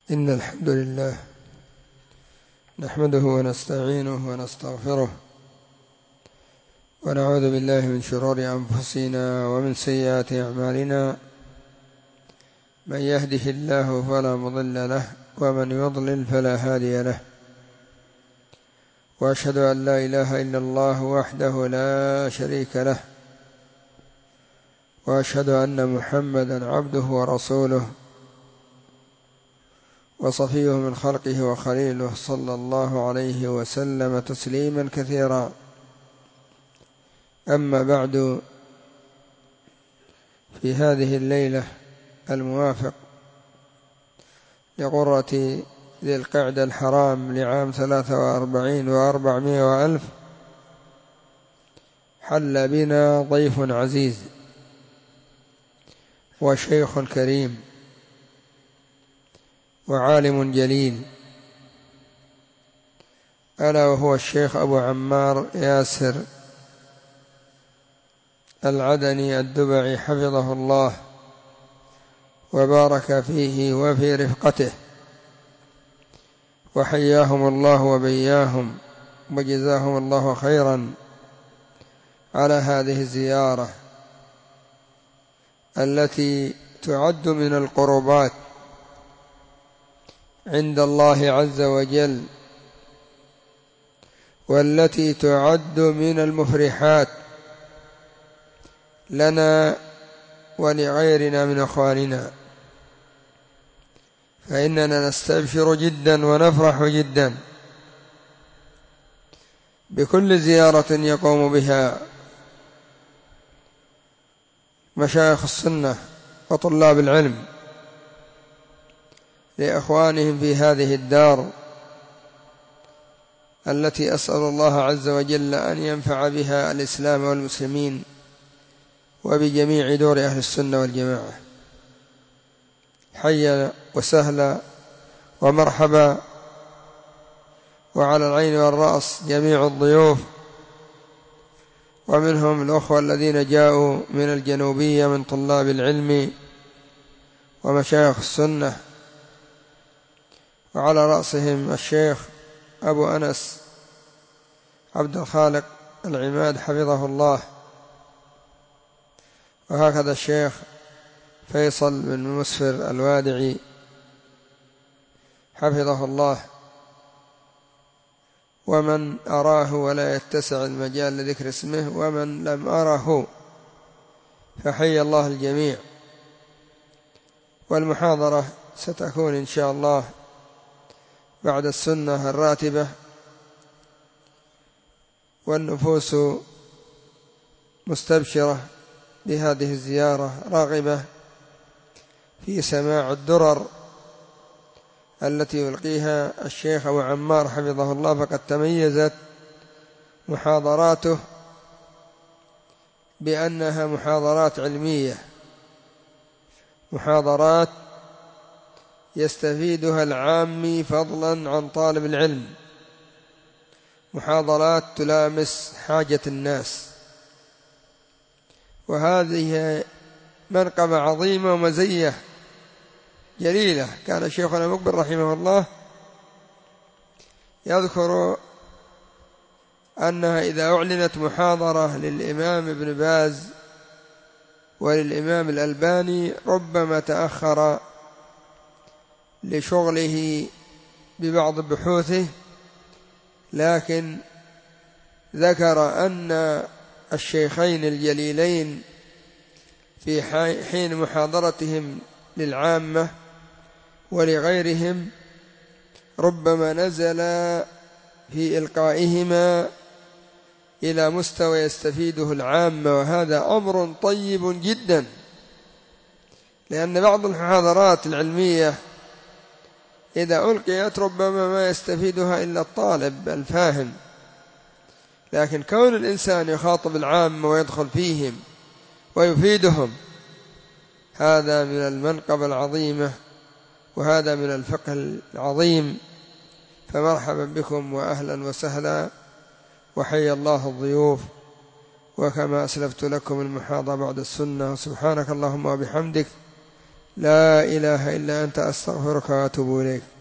إن الحمد لله نحمده ونستعينه ونستغفره ونعوذ بالله من شرور أنفسنا ومن سيئات أعمالنا. من يهده الله فلا مضل له ومن يضلل فلا هادي له، وأشهد أن لا إله إلا الله وحده لا شريك له، وأشهد أن محمدا عبده ورسوله وصفيه من خلقه وخليله، صلى الله عليه وسلم تسليما كثيرا. أما بعد، في هذه الليلة الموافق لغرة ذي القعدة الحرام لعام 43 و400 وألف، حل بنا ضيف عزيز وشيخ كريم وعالم جليل، ألا وهو الشيخ أبو عمار ياسر العدني الدبعي، حفظه الله وبارك فيه وفي رفقته، وحياهم الله وبياهم، وجزاهم الله خيرا على هذه الزيارة التي تعد من القربات عند الله عز وجل، والتي تعد من المفرحات لنا ولغيرنا من أخواننا، فإننا نستبشر جدا ونفرح جدا بكل زيارة يقوم بها مشايخ السنة وطلاب العلم لإخوانهم في هذه الدار التي أسأل الله عز وجل أن ينفع بها الإسلام والمسلمين وبجميع دور أهل السنة والجماعة. حيا وسهلا ومرحبا، وعلى العين والرأس جميع الضيوف، ومنهم الأخوة الذين جاءوا من الجنوبية من طلاب العلم ومشايخ السنة، وعلى رأسهم الشيخ أبو أنس عبد الخالق العماد حفظه الله، وهكذا الشيخ فيصل بن مسفر الوادعي حفظه الله، ومن أراه ولا يتسع المجال لذكر اسمه، ومن لم أره فحي الله الجميع. والمحاضرة ستكون إن شاء الله بعد السنة الراتبة، والنفوس مستبشرة بهذه الزيارة، راغبة في سماع الدرر التي يلقيها الشيخ أبو عمار حفظه الله، فقد تميزت محاضراته بأنها محاضرات علمية، محاضرات يستفيدها العامي فضلا عن طالب العلم، محاضرات تلامس حاجة الناس، وهذه منقبة عظيمة ومزية جليلة. كان شيخنا مقبل رحمه الله يذكر أنها إذا أعلنت محاضرة للإمام ابن باز وللإمام الألباني ربما تأخر لشغله ببعض بحوثه، لكن ذكر أن الشيخين الجليلين في حين محاضرتهم للعامة ولغيرهم ربما نزل في إلقائهما إلى مستوى يستفيده العامة، وهذا أمر طيب جدا، لأن بعض المحاضرات العلمية إذا ألقيت ربما ما يستفيدها إلا الطالب الفاهم، لكن كون الإنسان يخاطب العامة ويدخل فيهم ويفيدهم هذا من المنقبة العظيمة، وهذا من الفقه العظيم. فمرحبا بكم وأهلا وسهلا، وحيا الله الضيوف. وكما أسلفت لكم المحاضرة بعد السنة، سبحانك اللهم وبحمدك، لا إله إلا أنت أستغفرك وأتوب إليك.